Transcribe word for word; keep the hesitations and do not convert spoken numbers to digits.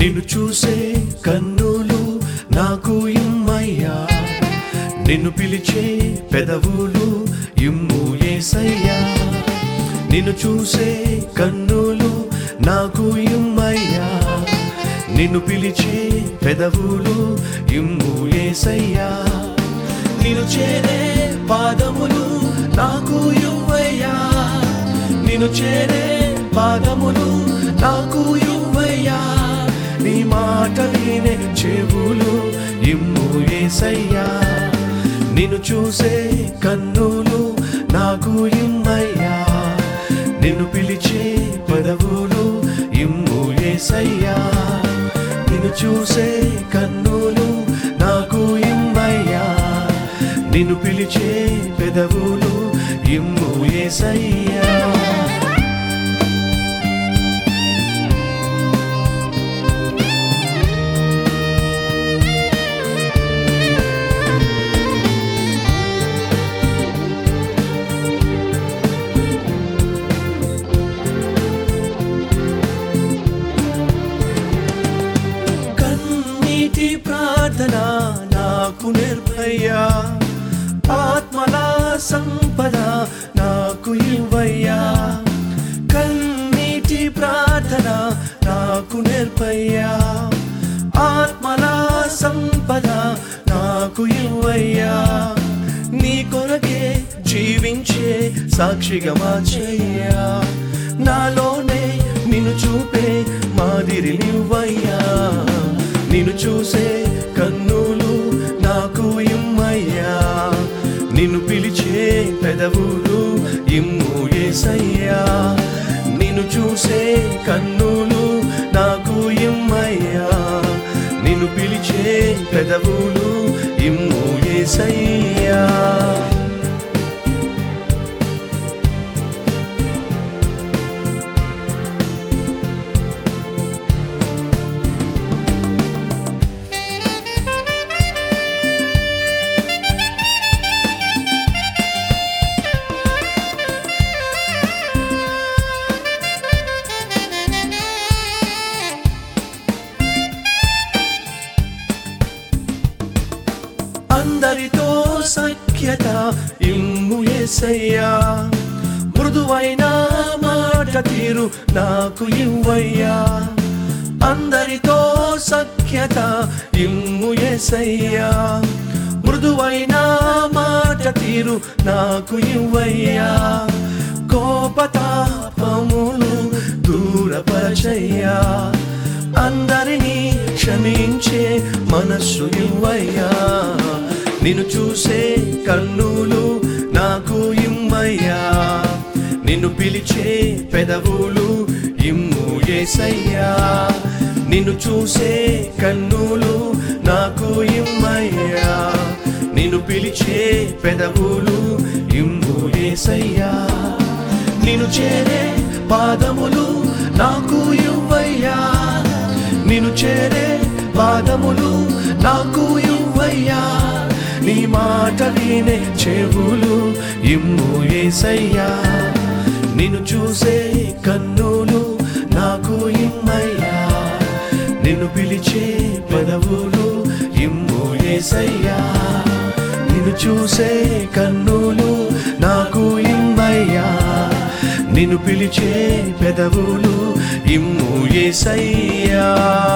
నిన్ను చూసే కన్నులు నాకు ఇమ్మయ్యా, నిన్ను పిలిచే పెదవులు ఇమ్ము యేసయ్యా. నిన్ను చూసే కన్నులు నాకు ఇమ్మయ్యా, నిన్ను పిలిచే పెదవులు ఇమ్ము యేసయ్యా. నిన్ను చేరే పాదములు నాకు ఇవ్వయ్యా, నిన్ను చేరే పాదములు నాకు ఇవ్వయ్యా. నీ మాట వినే చెవులు ఇమ్ము యేసయ్యా. నిన్ను చూసే కన్నులు నాకు ఇమ్మయ్యా, నిన్ను పిలిచే పెదవులు ఇమ్ము యేసయ్యా. నిన్ను చూసే కన్నులు నాకు ఇమ్మయ్యా, నిన్ను పిలిచే పెదవులు ఇమ్ము యేసయ్యా. కన్నీటి ప్రార్థన నాకు నేర్పయ్యా, ఆత్మల సంపద నాకు ఇవ్వయ్యా. కన్నీటి ప్రార్థన నాకు నేర్పయ్యా, ఆత్మల సంపద నాకు ఇవ్వయ్యా. నీ కొరకే జీవించే సాక్షిగా మార్చయ్యా, నాలోనే నిన్ను చూపే మాదిరి నువ్వయ్యా. నిన్ను చూసే కన్నులు నాకు ఇమ్మయ్యా, నిన్ను పిలిచే పెదవులు ఇమ్ము యేసయ్యా. నిన్ను చూసే కన్నులు నాకు ఇమ్మయ్యా, నిన్ను పిలిచే పెదవులు ఇమ్ము యేసయ్యా. అందరితో సఖ్యత ఇమ్ము యేసయ్యా, మృదువైన మాట తీరు నాకు ఇవ్వయ్యా. అందరితో సఖ్యత ఇమ్ము యేసయ్యా, మృదువైన మాట తీరు నాకు ఇవ్వయ్యా. కోపతాపములు దూరపరచయ్యా, అందరినీ క్షమించే మనస్సు ఇవ్వయ్యా. నిన్ను చూసే కన్నులు నాకు ఇమ్మయ్యా, నిన్ను పిలిచే పెదవులు ఇమ్ము యేసయ్యా. నిన్ను చూసే కన్నులు నాకు ఇమ్మయ్యా, నిన్ను పిలిచే పెదవులు ఇమ్ము యేసయ్యా. నిన్ను చేరే పాదములు నాకు ఇవ్వయ్యా, నిన్ను చేరే పాదములు నాకు ఇవ్వయ్యా. నీ మాట వినే చెవులు ఇమ్ము యేసయ్యా. నిన్ను చూసే కన్నులు నాకు ఇమ్మయ్యా, నిన్ను పిలిచే పెదవులు ఇమ్ము యేసయ్యా. నిన్ను చూసే కన్నులు నాకు ఇమ్మయ్యా, నిన్ను పిలిచే పెదవులు ఇమ్ము యేసయ్యా.